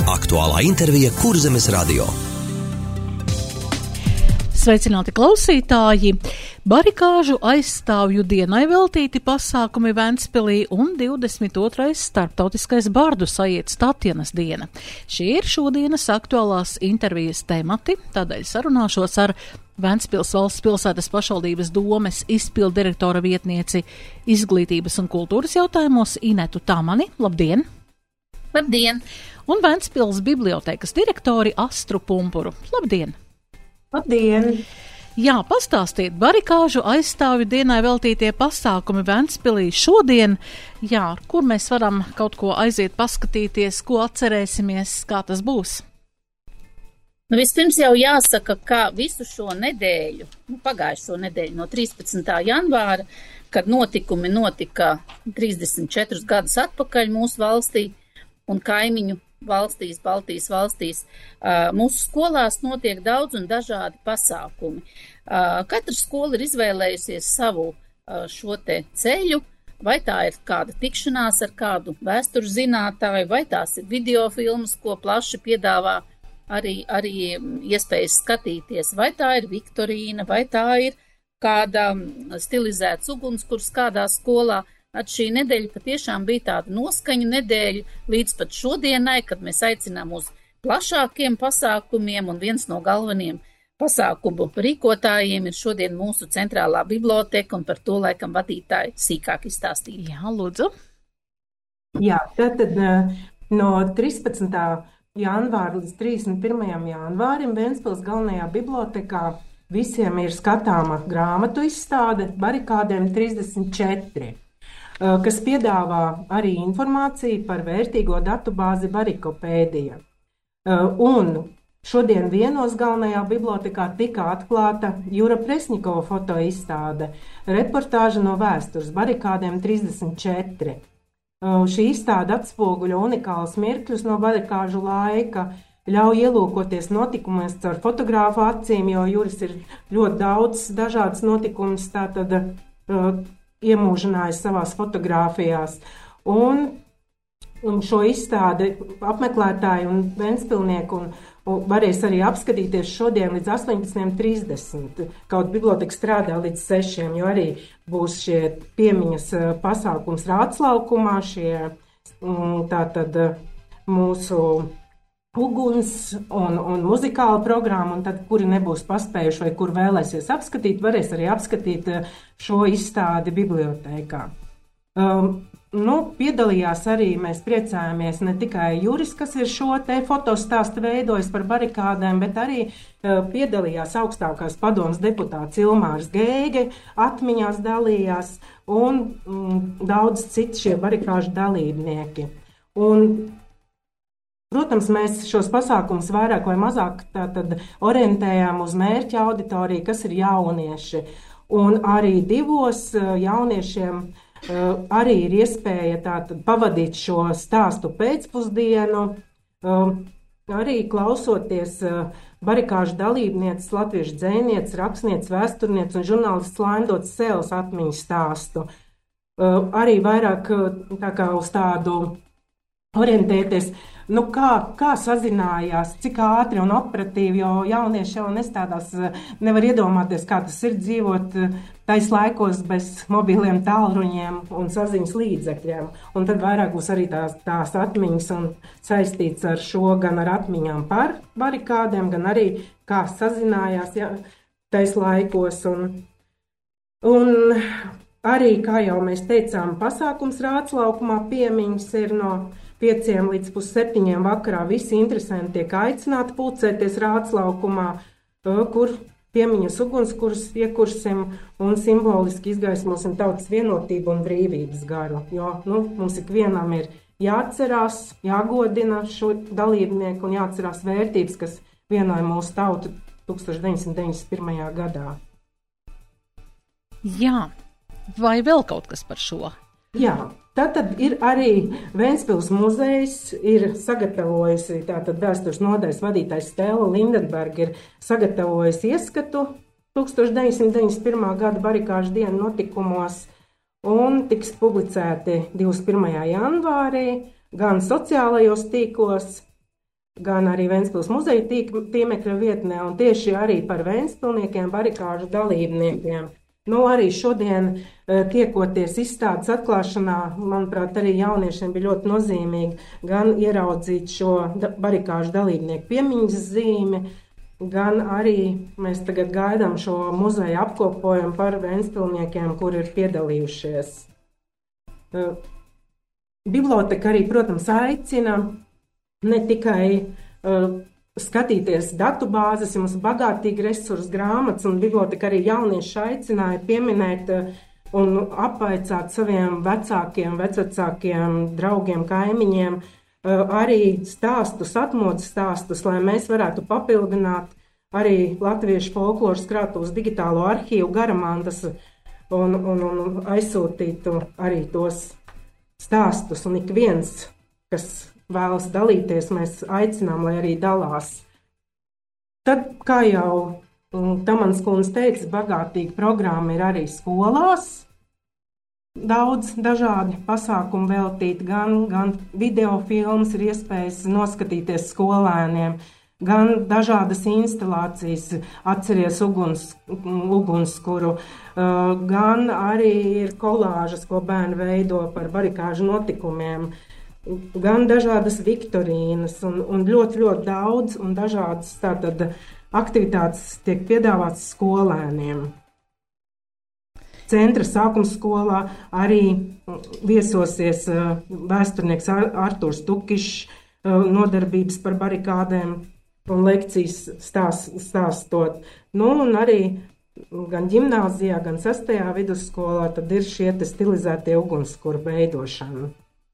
Aktuālā intervija Kurzemes radio. Sveicināti klausītāji! Barikāžu aizstāvju dienai veltīti pasākumi Ventspilī un 22. starptautiskais bardu sajietas Tatjanas diena. Šie ir šodienas aktuālās intervijas temati, tādēļ sarunāšos ar Ventspils valsts pilsētas pašvaldības domes izpilddirektora vietnieci izglītības un kultūras jautājumos Inetu Tamani. Labdien! Labdien! Un Ventspils bibliotēkas direktori Astru Pumpuru. Labdien! Labdien! Jā, pastāstiet, barikāžu aizstāvju dienai veltītie pasākumi Ventspilī šodien, jā, kur mēs varam kaut ko aiziet paskatīties, ko atcerēsimies, kā tas būs? Vispirms jau jāsaka, ka visu šo nedēļu, pagājušo nedēļu no 13. janvāra, kad notikumi notika 34 gadus atpakaļ mūsu valstī un kaimiņu valstīs, Baltijas valstīs, mūsu skolās notiek daudz un dažādi pasākumi. Katra skola ir izvēlējusies savu šo te ceļu, vai tā ir kāda tikšanās ar kādu vēstures zinātāju, vai tās ir videofilmas, ko plaši piedāvā arī iespējas skatīties, vai tā ir viktorīna, vai tā ir kāda stilizēts ugunskurs kādā skolā. Šī nedēļa patiešām bija tāda noskaņu nedēļa līdz pat šodienai, kad mēs aicinām uz plašākiem pasākumiem, un viens no galvenajiem pasākumu rīkotājiem ir šodien mūsu centrālā biblioteka, un par to laikam vadītāji sīkāk izstāstīt. Jā, lūdzu. Jā, tātad no 13. janvāra līdz 31. janvārim Ventspils galvenajā bibliotekā visiem ir skatāma grāmatu izstāde Barikādēm 34. Kas piedāvā arī informāciju par vērtīgo datubāzi Barikopēdija. Un šodien vienos galvenajā bibliotekā tika atklāta Jura Presņikova fotoizstāde, reportāža no vēstures Barikādēm 34. Šī izstāde atspoguļo unikālus mirkļus no barikāžu laika, ļauj ielūkoties notikumos caur fotogrāfu acīm, jo Juris ir ļoti daudz dažādas notikumus tātad iemūžinājis savās fotogrāfijās. Un šo izstādi apmeklētāji un ventspilnieki varēs arī apskatīties šodien līdz 18:30. Kaut biblioteka strādā līdz 6, jo arī būs šie piemiņas pasākums Rātslaukumā, šie tātad mūsu uguns un muzikāla programma, un tad, kuri nebūs paspējuši vai kur vēlēsies apskatīt, varēs arī apskatīt šo izstādi bibliotēkā. Piedalījās arī, mēs priecājamies, ne tikai Juris, kas ir šo te fotostāstu veidojis par barikādēm, bet arī piedalījās augstākās padomes deputāts Ilmārs Gēge, atmiņās dalījās un daudz citi šie barikāžu dalībnieki. Protams, mēs šos pasākumus vairāk vai mazāk tātad orientējām uz mērķa auditoriju, kas ir jaunieši. Un arī divos jauniešiem arī ir iespēja tātad pavadīt šo stāstu pēcpusdienu, arī klausoties barikāžu dalībnieces, latviešu dzejnieces, rakstnieces, vēsturnieces un žurnālists Laindots Sēles atmiņu stāstu. Arī vairāk tā kā uz tādu orientēties, kā sazinājās, cik ātri un operatīvi, jo jaunieši jau nestādās, nevar iedomāties, kā tas ir dzīvot tais laikos bez mobiliem tālruņiem un saziņas līdzekļiem. Un tad vairāk būs arī tās atmiņas un saistīts ar šo gan ar atmiņām par barikādēm, gan arī kā sazinājās tais laikos. Un arī, kā jau mēs teicām, pasākums Rātslaukumā piemiņas ir no 5 līdz 6:30 vakarā. Visi interesanti tiek aicināti pulcēties Rātslaukumā, kur piemiņas ugunskurus iekursim un simboliski izgaismosim tautas vienotību un brīvības garu. Jo mums ikvienam ir jāatcerās, jāgodina šo dalībnieku un jāatcerās vērtības, kas vienoja mūsu tautu 1991. gadā. Jā, vai vēl kaut kas par šo? Jā. Tātad ir arī Ventspils muzejs ir sagatavojusi, tātad vēstures nodaļas vadītājs Stēla Lindenberga ir sagatavojusi ieskatu 1991. gada barikāžu dienu notikumos un tiks publicēti 21. janvārī gan sociālajos tīklos, gan arī Ventspils muzeja tīmekļa vietnē, un tieši arī par ventspilniekiem, barikāžu dalībniekiem. Arī šodien tiekoties izstādes atklāšanā, manuprāt, arī jauniešiem bija ļoti nozīmīgi gan ieraudzīt šo barikāžu dalībnieku piemiņas zīmi, gan arī mēs tagad gaidām šo muzeja apkopojumu par ventspilniekiem, kuri ir piedalījušies. Biblioteka arī, protams, aicina ne tikai skatīties datubāzes, mums bagātīgi resursu grāmatas, un biblioteka arī jaunieši aicināja pieminēt un apvaicāt saviem vecākiem, vecvecākiem, draugiem, kaimiņiem arī stāstus, atmodas stāstus, lai mēs varētu papildināt arī latviešu folkloras krātuves digitālo arhīvu garamantas un aizsūtītu arī tos stāstus, un ik viens, kas vēlas dalīties, mēs aicinām, lai arī dalās. Tad, kā jau Tamans kundze teica, bagātīga programma ir arī skolās. Daudz dažādi pasākumi veltīti, gan videofilmas ir iespējas noskatīties skolēniem, gan dažādas instalācijas, atceries ugunskuru, gan arī ir kolāžas, ko bērni veido par barikāžu notikumiem, gan dažādas viktorīnas un ļoti, ļoti daudz un dažādas tātad aktivitātes tiek piedāvātas skolēniem. Centra sākuma skolā arī viesosies vēsturnieks Artūrs Tukišs, nodarbības par barikādēm un lekcijas stāstot. Un arī gan ģimnāzijā, gan 6. vidusskolā tad ir šie stilizētie ugunskura veidošana.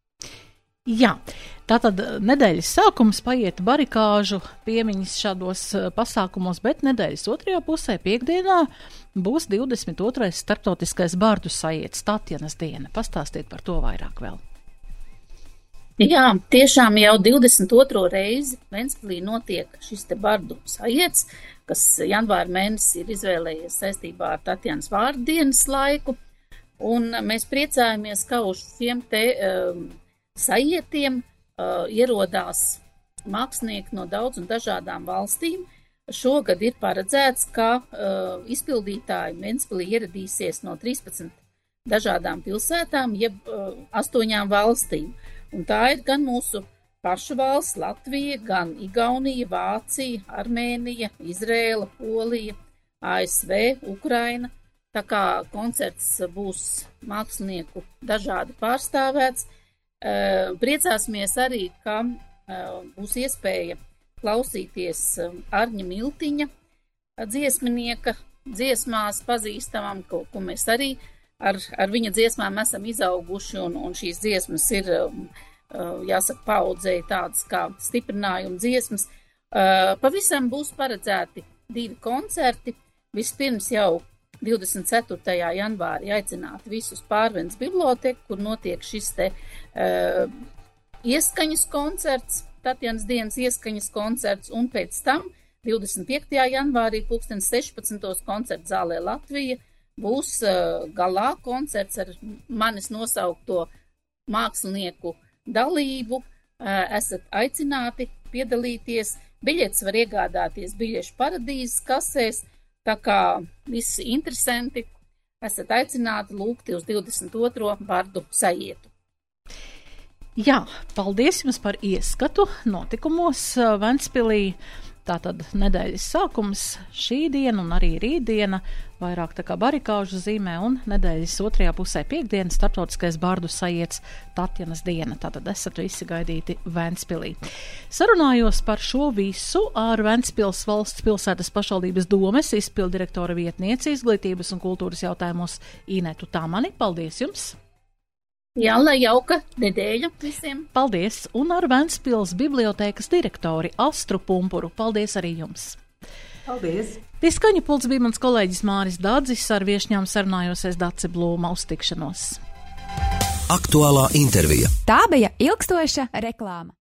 Jā, tātad nedēļas sākums paiet barikāžu piemiņas šādos pasākumos, bet nedēļas otrajā pusē piekdienā būs 22. starptautiskais bardu sajietes Tatjanas diena. Pastāstiet par to vairāk vēl. Jā, tiešām jau 22. reizi Ventspilī notiek šis te bardu sajietes, kas janvāra mēnesī ir izvēlējies saistībā ar Tatjanas vārdu dienas laiku, un mēs priecājamies, ka uz šiem te sajietiem ierodās mākslinieki no daudz un dažādām valstīm. Šogad ir paredzēts, ka izpildītāji Ventspilī ieradīsies no 13 dažādām pilsētām, jeb 8 valstīm. Un tā ir gan mūsu paša valsts Latvija, gan Igaunija, Vācija, Armēnija, Izrēla, Polija, ASV, Ukraina. Tā kā koncerts būs mākslinieku dažādi pārstāvēts. Priecāsimies arī, ka būs iespēja klausīties Arņa Miltiņa dziesminieka dziesmās pazīstamam, ko mēs arī ar viņa dziesmām esam izauguši, un šīs dziesmas ir, jāsaka, paaudzēji tādas kā stiprinājuma dziesmas. Pavisam būs paredzēti 2 koncerti. Vispirms jau 24. janvārī aicināt visus Pārvendes biblioteku, kur notiek šis te ieskaņas koncerts, Tatjanas dienas ieskaņas koncerts, un pēc tam 25. janvārī 16. koncerta zālē Latvija būs galā koncerts ar manis nosaukto mākslinieku dalību. Esat aicināti piedalīties, biļetes var iegādāties biļešu paradīzes kasēs. Tā kā visi interesanti esat aicināti lūgti uz 22. bardu sajietu. Jā, paldies jums par ieskatu notikumos Ventspilī. Tātad nedēļas sākums šī diena un arī rītdiena vairāk tā kā barikāžu zīmē, un nedēļas otrajā pusē piekdiena starptautiskais bardu sajietes Tatjanas diena. Tātad esat visi gaidīti Ventspilī. Sarunājos par šo visu ar Ventspils valsts pilsētas pašvaldības domes izpildirektora vietnieci izglītības un kultūras jautājumos Inetu Tamani. Paldies jums! Jā, lai jauka nedēļa visiem. Paldies, un ar Ventspils bibliotēkas direktori Astru Pumpuru. Paldies arī jums. Paldies. Pie skaņu pults bija mans kolēģis Māris Dadzis, ar viešņām sarunājosies Dace Blūma. Uz tikšanos. Aktuālā intervija. Tā bija ilgstoša reklāma.